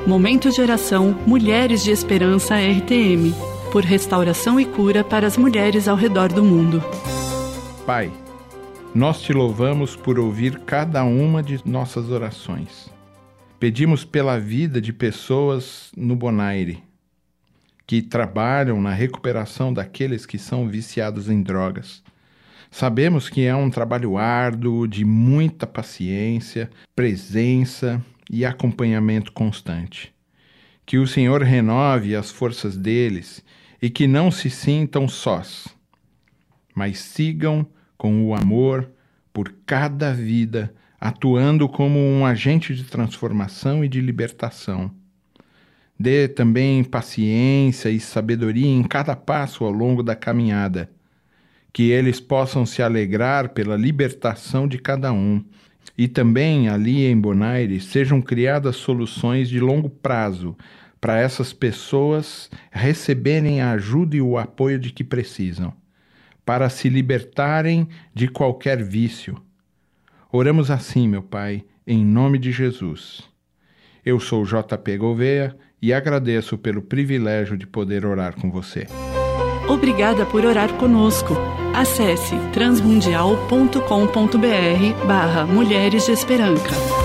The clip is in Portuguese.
Momento de oração Mulheres de Esperança RTM, por restauração e cura para as mulheres ao redor do mundo. Pai, nós te louvamos por ouvir cada uma de nossas orações. Pedimos pela vida de pessoas no Bonaire, que trabalham na recuperação daqueles que são viciados em drogas. Sabemos que é um trabalho árduo, de muita paciência, presença e acompanhamento constante. Que o Senhor renove as forças deles e que não se sintam sós, mas sigam com o amor por cada vida, atuando como um agente de transformação e de libertação. Dê também paciência e sabedoria em cada passo ao longo da caminhada, que eles possam se alegrar pela libertação de cada um. E também ali em Bonaire sejam criadas soluções de longo prazo para essas pessoas receberem a ajuda e o apoio de que precisam, para se libertarem de qualquer vício. Oramos assim, meu Pai, em nome de Jesus. Eu sou JP Gouveia e agradeço pelo privilégio de poder orar com você. Obrigada por orar conosco. Acesse transmundial.com.br/Mulheres de Esperança.